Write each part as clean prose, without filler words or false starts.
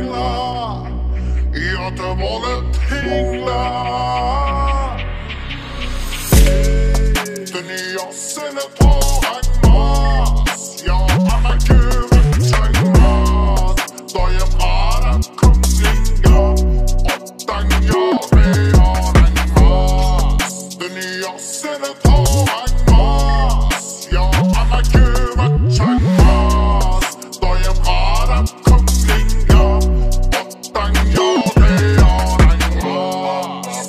tingla, Göteborg tingla. Dünya seni tağanmaz, ya ana güven çaymaz. Doyum ara kumlinga, ottan yaranmaz. Dünya seni tağanmaz, ya ana güven çaymaz. Doyum ara kumlinga, ottan yaranmaz.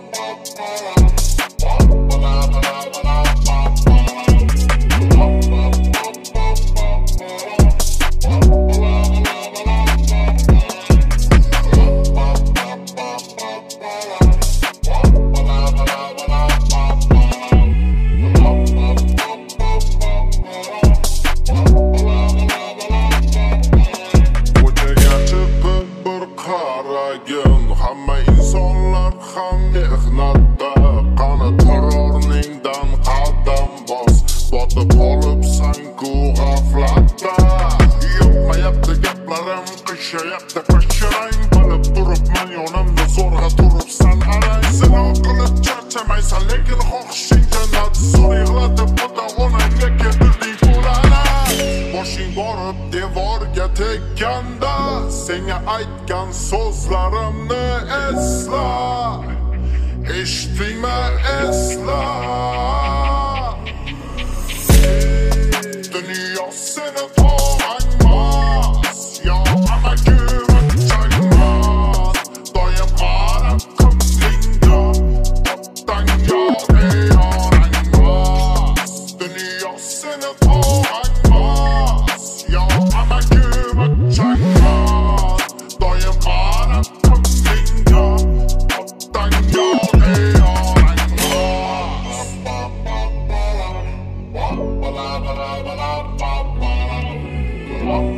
Hamma insonlar ham mehnatda, qani terrorningdan qadam bos. Botib qolibsan-ku g'aflatda. Yoqmayapti gaplarim, qishayapti qashirang. Bilib turibman yonimda zo'rg'a turibsan arang. Sinov qilib charchamaysan, lekin xohishing jannat. Zo'r yig'latib ota-onangga keltirding pulani. Boshing borib devorga tekkanda, senga aytgan so'zlarimni esla. Eshitdingmi, esla. Dunyo seni tog'anmaz, yo ana güven chaymaz. Doyim qarab qimlinga, otdan yaranmaz. Dunyo seni tog'anmaz, yo ana güven chaymaz. Doyim qarab qimlinga, otdan yaranmaz.